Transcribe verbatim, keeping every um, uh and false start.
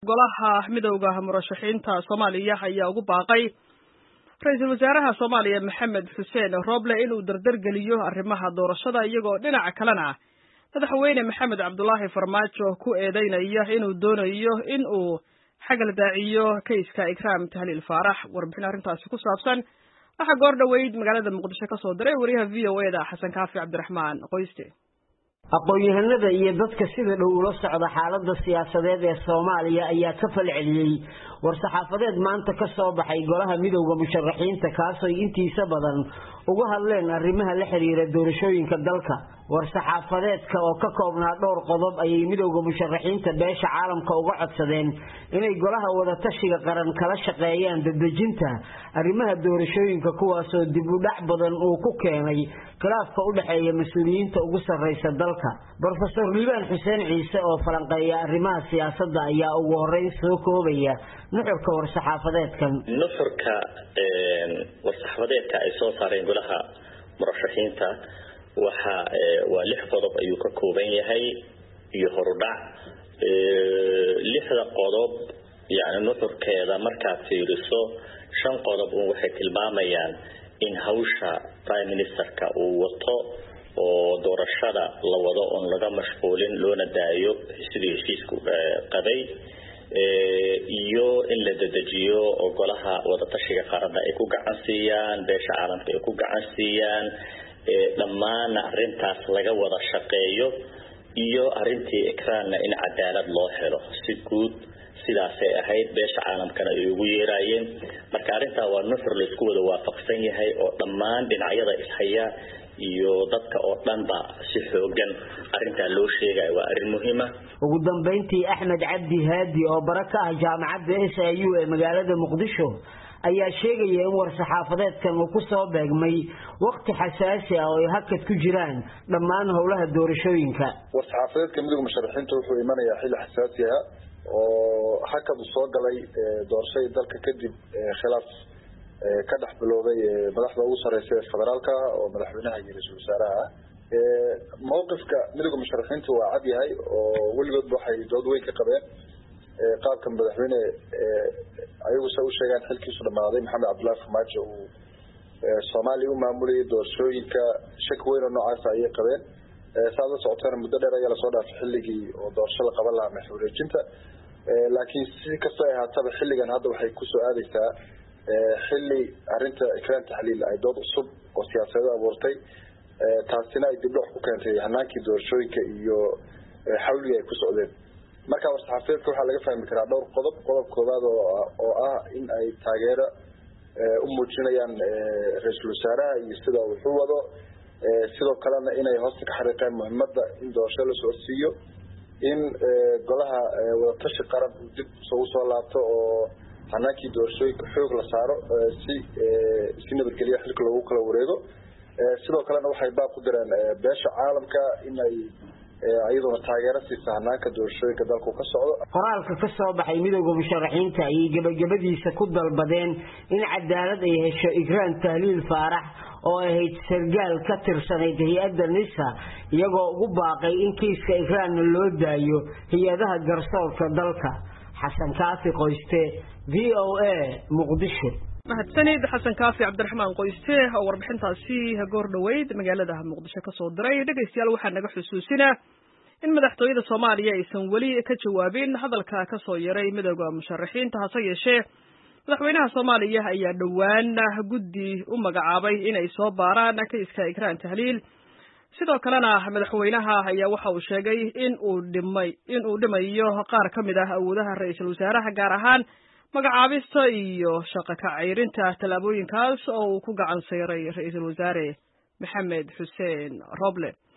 golaha midowga murashaxiinta Soomaaliya ayaa ugu baaqay ra'iisul wasaaraha Soomaaliya Maxamed Xuseen Roble inuu dardar geliyo arrimaha doorashada iyagoo dhinaca kalena madaxweyne Maxamed Cabdullaahi Farmaajo ku eedeynaya inuu doonayo inuu xagal daaciyo kayska Ikraam Tahliil Faarax warbixin arrintaasi ku saabsan waxa goor dhaweyd magaalada Muqdisho ka soo diray wariyaha V O A da Xasan Kaafi Cabdiraxmaan Qoyste aqoon-yahanada iyo dadka sida dhow ula socda xaaladda siyaasadeed ee Soomaaliya ayaa ka falceliyay war-saxaafadeed maanta ka soo baxay golaha midowga musharaxiinta kaas oo intiisa badan uga hadleen arrimaha la xiriira doorashooyinka dalka war-saxaafadeedka oo ka koobnaa dhowr qodob ayay midowga musharaxiinta beesha caalamka uga codsadeen inay golaha wada tashiga qaran kala shaqeeyaan dadejinta arrimaha doorashooyinka kuwaas oo dib u dhac badan uu ku keenay khilaafka u dhaxeeya mas'uuliyiinta ugu sarreysa dalka Professor Liibaan Xuseen Ciise oo falanqeeya arrimaha siyaasadda ayaa ugu horeyn soo koobaya nuxurka war-saxaafadeedkan nuxurka ee war-saxaafadeedka ay soo saareen golaha murashaxiinta waxa waa lix qodob ayuu ka kooban yahay iyo horudhac ee lixda qodob yaani nuxurkeeda marka fiiriso shan qodob oo waxay tilmaamayaan in hawsha prime ministerka uu wato oo doorashada la wado oo laga mashquulin loona daayo sidii heshiisku qaday ee iyo in la dedejiyo oo golaha wada tashiga qaranka ay ku gacan siiyaan beesha caalamka ay ku gacan siiyaan ee dhammaan arrintaas laga wada shaqeeyo iyo arrintii ikraanna in cadaalad loo helo si guud sidaas ay ahayd beesha caalamkana ay ugu yeerayeen marka arrinta waa nuxur la isku wada waafaqsan yahay oo dhammaan dhinacyada ishaya iyo dadka oo dhanba si xoogan arrinta loo sheegay waa arrin muhiim ah ugu dambeyntii Axmed Cabdi Haadi oo baraka ah jaamacadda S I U ee magaalada Muqdisho ayaa sheegay in war-saxaafadeedkan uu ku soo beegmay waqti xasaasi ah oo ay hakad ku jiraan dhammaan howlaha doorashooyinka war-saxaafadeedka midowga musharaxiinta wuxuu imanayaa xilli xasaasi ah oo hakad soo galay doorashada dalka kadib khilaaf ka dhex bilowday madaxda ugu sareysa ee federaalka oo madaxweynaha iyo ra'iisul wasaaraha ee mowqifka midowga musharaxiinta waa cad yahay oo weligood waxay dood weyn ka qabeen qaabka madaxweyne ayagu soo sheegaan xilkiisu dhamaaday Maxamed Cabdullaahi Farmaajo uu Soomaaliya u maamulayay doorashooyinka shak weyn oo noocaas ay qabeen saada socotana muddo dheer ayaa la soo dhaafay xilligii oo doorasho la qaban lahaa madaxweynaha laakiin si kasta ay haataba xilligan hadda waxay ku soo aadaysaa xilli arrinta Ikraam Tahliil ay dood cusub oo siyaasadeed abuurtay taasina ay dib u ku keentay hanaankii doorashooyinka iyo xawliga ay ku socdeen marka war-saxaafadeedka waxaa laga fahmi karaa dhowr qodob qodob koowaad oo ah in ay taageero u muujinayaan ra'iisul wasaaraha iyo sida uu u wado sidoo kalena inay hoosta ka xariiqeen muhiimadda in doorasho la soo siiyo in golaha wada tashi qaran uu dib soo soo laabto oo hanaankii doorashooyinka xoog la saaro si si nabadgelyo xilka lagu kala wareego sidoo kalena waxay baaq u direen beesha caalamka in ay ayadoo taageero siisa hanaanka doorashooyinka dalku ka socdo qoraalka ka soo baxay midowga musharaxiinta ay gabagabadiisa ku dalbadeen in cadaalad ay hesho Ikraam Tahliil Faarax oo ahayd sargaal ka tirsanay hay'adda NISA iyagoo ugu baaqay in kiiska Ikraam loo daayo hay'adaha garsoorka dalka Xasan Kaafi Qoyste V O A Muqdisho mahadsanid Xasan Kaafi Cabdiraxmaan Qoyste oo warbixintaasi goor dhaweyd magaalada Muqdisho ka soo diray dhageystayaal waxaan naga xusuusinaa in madaxtooyada Soomaaliya aysan wali ka jawaabin hadalka ka soo yaray midowga musharaxiinta hase yeeshee madaxweynaha Soomaaliya ayaa dhawaan guddi u magacaabay inay soo baaraan kayska Ikraam Tahliil sidoo kalena madaxweynaha ayaa waxa uu sheegay in uu dhimay in uu dhimayo qaar ka mid ah awoodaha ra'iisul wasaaraha gaar ahaan magacaabista iyo shaqo ka ceyrinta talaabooyinkaas oo uu ku gacan sayray ra'iisul wasaare Maxamed Xuseen Roble